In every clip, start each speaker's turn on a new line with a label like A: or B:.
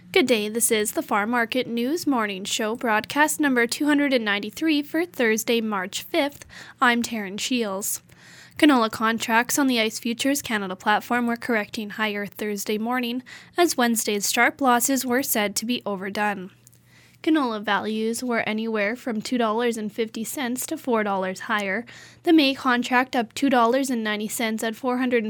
A: Good day, this is the Farm Market News Morning Show, broadcast number 293 for Thursday, March 5th. I'm Taryn Shields. Canola contracts on the ICE Futures Canada platform were correcting higher Thursday morning, as Wednesday's sharp losses were said to be overdone. Canola values were anywhere from $2.50 to $4 higher, the May contract up $2.90 at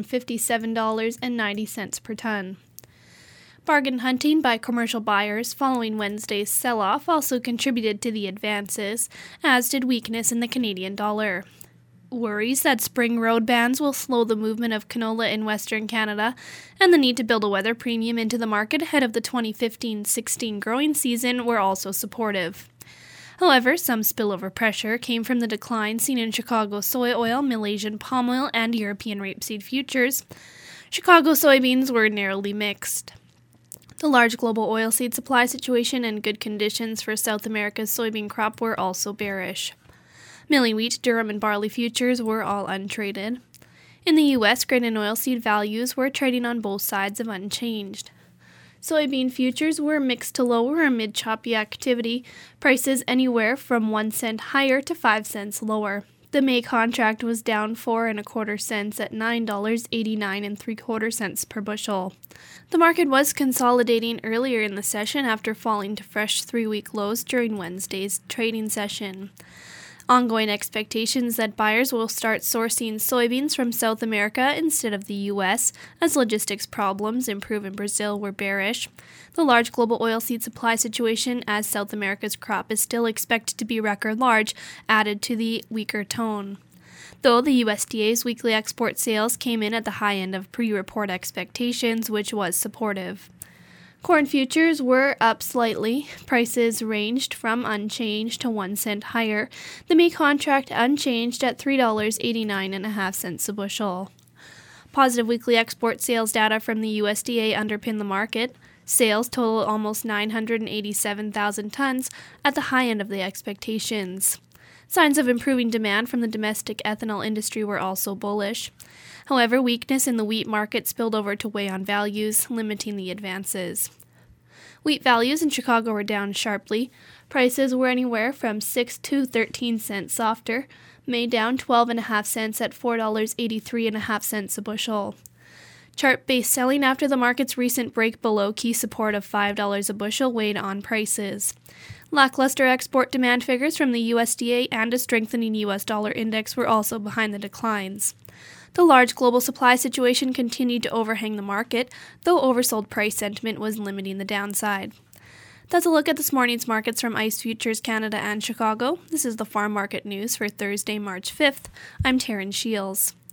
A: $457.90 per ton. Bargain hunting by commercial buyers following Wednesday's sell-off also contributed to the advances, as did weakness in the Canadian dollar. Worries that spring road bans will slow the movement of canola in Western Canada and the need to build a weather premium into the market ahead of the 2015-16 growing season were also supportive. However, some spillover pressure came from the decline seen in Chicago soy oil, Malaysian palm oil, and European rapeseed futures. Chicago soybeans were narrowly mixed. The large global oilseed supply situation and good conditions for South America's soybean crop were also bearish. Milling wheat, durum, and barley futures were all untraded. In the U.S., grain and oilseed values were trading on both sides of unchanged. Soybean futures were mixed to lower amid choppy activity, prices anywhere from 1 cent higher to 5 cents lower. The May contract was down 4 1/4 cents at $9.89 3/4 per bushel. The market was consolidating earlier in the session after falling to fresh 3-week lows during Wednesday's trading session. Ongoing expectations that buyers will start sourcing soybeans from South America instead of the U.S. as logistics problems improve in Brazil were bearish. The large global oilseed supply situation, as South America's crop is still expected to be record large, added to the weaker tone. Though the USDA's weekly export sales came in at the high end of pre-report expectations, which was supportive. Corn futures were up slightly. Prices ranged from unchanged to 1 cent higher. The May contract unchanged at $3.89 a bushel. Positive weekly export sales data from the USDA underpin the market. Sales total almost 987,000 tons at the high end of the expectations. Signs of improving demand from the domestic ethanol industry were also bullish. However, weakness in the wheat market spilled over to weigh on values, limiting the advances. Wheat values in Chicago were down sharply. Prices were anywhere from 6 to 13 cents softer, May down 12 1/2 cents at $4.83 a bushel. Chart-based selling after the market's recent break below key support of $5 a bushel weighed on prices. Lackluster export demand figures from the USDA and a strengthening U.S. dollar index were also behind the declines. The large global supply situation continued to overhang the market, though oversold price sentiment was limiting the downside. That's a look at this morning's markets from ICE Futures Canada and Chicago. This is the Farm Market News for Thursday, March 5th. I'm Taryn Shields.